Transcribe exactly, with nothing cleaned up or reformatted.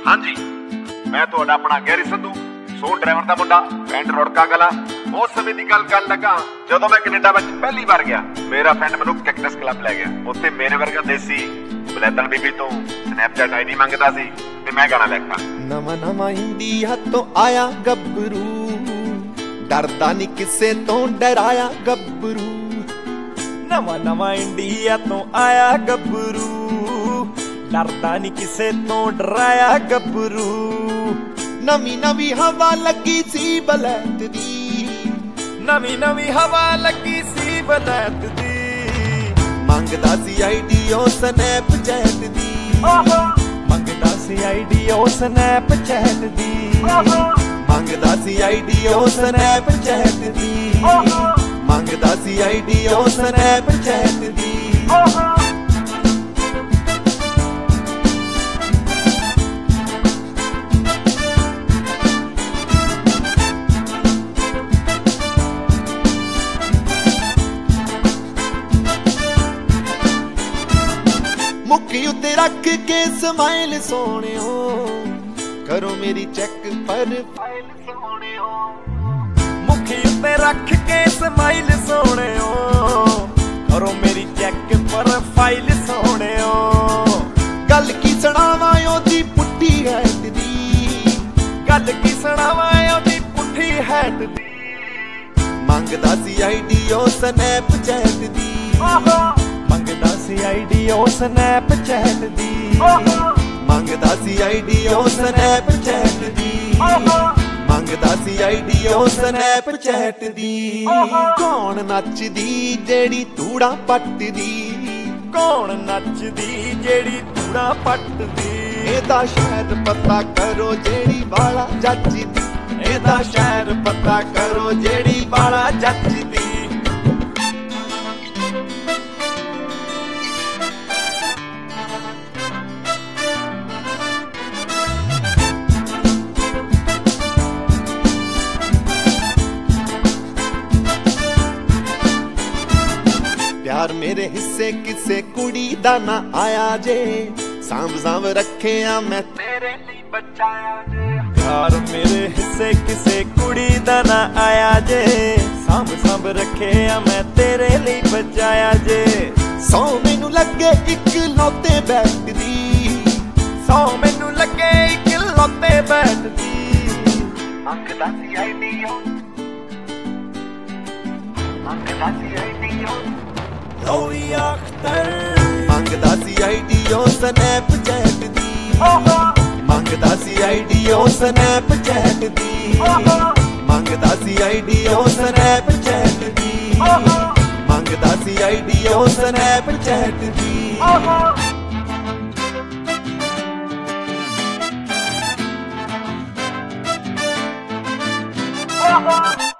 ਹਾਂਜੀ ਮੈਂ ਤੁਹਾਡਾ ਆਪਣਾ ਗੈਰੀ ਸੰਧੂ ਸੋਨ ਡਰਾਈਵਰ ਦਾ ਮੁੰਡਾ ਪਿੰਡ ਰੁੜਕਾ ਕਲਾਂ। ਉਸ ਸਮੇਂ ਦੀ ਗੱਲ ਕਰਨ ਲੱਗਾ ਜਦੋਂ ਮੈਂ ਕੈਨੇਡਾ ਵਿੱਚ ਪਹਿਲੀ ਵਾਰ ਗਿਆ। ਮੇਰਾ ਫਰੈਂਡ ਮੈਨੂੰ ਕੈਕਟਸ ਕਲੱਬ ਲੈ ਗਿਆ। ਉੱਥੇ ਮੇਰੇ ਵਰਗਾ ਦੇਸੀ ਬਲੈਤਨ ਬੀਬੀ ਤੋਂ ਸਨੈਪਚੈਟ ਆਈਡੀ ਮੰਗਦਾ ਸੀ ਤੇ ਮੈਂ ਗਾਣਾ ਲਿਖਾ। ਨਵਾਂ ਨਵਾਂ ਇੰਡੀਆ ਤੋਂ ਆਇਆ ਗੱਭਰੂ, ਡਰਦਾ ਨਹੀਂ ਕਿਸੇ ਤੋਂ ਡਰਾਇਆ ਗੱਭਰੂ। ਨਵਾਂ ਨਵਾਂ ਇੰਡੀਆ ਤੋਂ ਆਇਆ ਗੱਭਰੂ, ਡਰਦਾ ਨਹੀਂ ਕਿਸੇ ਤੋਂ ਡਰਾਇਆ ਗੱਭਰੂ। ਨਵੀਂ ਨਵੀਂ ਹਵਾ ਲੱਗੀ ਸੀ ਬਲੈਤ ਦੀ, ਨਵੀਂ ਨਵੀਂ ਹਵਾ ਲੱਗੀ ਸੀ ਬਲੈਤ ਦੀ। ਮੰਗਦਾ ਸੀ ਆਈਡੀ ਉਹ ਸਨੈਪਚੈਟ ਦੀ, ਮੰਗਦਾ ਸੀ ਆਈਡੀ ਉਹ ਸਨੈਪਚੈਟ ਦੀ। ਮੰਗਦਾ ਸੀ ਆਈਡੀ ਉਹ ਸਨੈਪਚੈਟ ਦੀ, ਮੰਗਦਾ ਸੀ ਆਈਡੀ ਉਹ ਸਨੈਪਚੈਟ ਦੀ। ਮੁੱਖੀ ਉੱਤੇ ਰੱਖ ਕੇ ਸਮਾਈਲ ਸੋਹਣਿਓ, ਕਰੋ ਮੇਰੀ ਚੈੱਕ ਪਰ ਫਾਈਲ ਸੋਹਣਿਓ। ਮੁੱਖੀ ਉੱਤੇ ਰੱਖ ਕੇ ਸਮਾਈਲ ਸੋਹਣਿਓ, ਕਰੋ ਮੇਰੀ ਚੈੱਕ ਪਰ ਫਾਈਲ ਸੋਹਣਿਓ। ਗੱਲ ਕੀ ਸੁਣਾਵਾਂ ਉਹਦੀ ਪੁੱਠੀ ਹੈਟ ਦੀ, ਗੱਲ ਕੀ ਸੁਣਾਵਾਂ ਉਹਦੀ ਪੁੱਠੀ ਹੈਟ ਦੀ। ਮੰਗਦਾ ਸੀ ਆਈਡੀ ਉਹ ਸਨੈਪਚੈਟ ਦੀ, ਮੰਗਦਾ ਸੀ ਆਈਡੀ ਉਹ ਸਨੈਪਚੈਟ ਦੀ। ਮੰਗਦਾ ਸੀ ਆਈਡੀ ਉਹ ਸਨੈਪਚੈਟ ਦੀ, ਮੰਗਦਾ ਸੀ ਆਈਡੀ ਉਹ ਸਨੈਪਚੈਟ ਦੀ। ਕੌਣ ਨੱਚਦੀ ਜਿਹੜੀ ਧੂੜਾ ਪੱਟਦੀ, ਕੌਣ ਨੱਚਦੀ ਜਿਹੜੀ ਧੂੜਾ ਪੱਟਦੀ। ਇਹਦਾ ਸ਼ਹਿਰ ਪਤਾ ਕਰੋ ਜਿਹੜੀ ਵਾਲਾ ਜੱਜਦੀ, ਇਹਦਾ ਸ਼ਹਿਰ ਪਤਾ ਕਰੋ ਜਿਹੜੀ ਵਾਲਾ ਜੱਜਦੀ। ਪਿਆਰ ਮੇਰੇ ਹਿੱਸੇ ਕਿਸੇ ਕੁੜੀ ਦਾ ਨਾ ਆਇਆ ਜੇ, ਸਾਂਭ ਸਾਂਭ ਰੱਖਿਆ ਮੈਂ ਤੇਰੇ ਲਈ ਬਚਾਇਆ ਜੇ। ਪਿਆਰ ਮੇਰੇ ਹਿੱਸੇ ਕਿਸੇ ਕੁੜੀ ਦਾ ਨਾ ਆਇਆ ਜੇ, ਸਾਂਭ ਸਾਂਭ ਰੱਖਿਆ ਮੈਂ ਤੇਰੇ ਲਈ ਬਚਾਇਆ ਜੇ। ਸੌ ਮੈਨੂੰ ਲੱਗੇ ਇੱਕ ਲੋਤੇ ਬੈਠਦੀ, ਸੌ ਮੈਨੂੰ ਲੱਗੇ ਇੱਕ ਲੋਤੇ ਬੈਠਦੀ। ਮੰਗਦਾ ਸੀ ਆਈਡੀ ਉਹ, ਮੰਗਦਾ ਸੀ ਆਈਡੀ ਉਹ ਲੋਈ ਅਖਤਰ। ਮੰਗਦਾ ਸੀ ਆਈਡੀ ਉਹ ਸਨੈਪਚੈਟ ਦੀ, ਮੰਗਦਾ ਸੀ ਆਈਡੀ ਉਹ ਸਨੈਪਚੈਟ ਦੀ। ਮੰਗਦਾ ਸੀ ਆਈਡੀ ਉਹ ਸਨੈਪਚੈਟ ਦੀ, ਮੰਗਦਾ ਸੀ ਆਈਡੀ ਉਹ ਸਨੈਪਚੈਟ ਦੀ।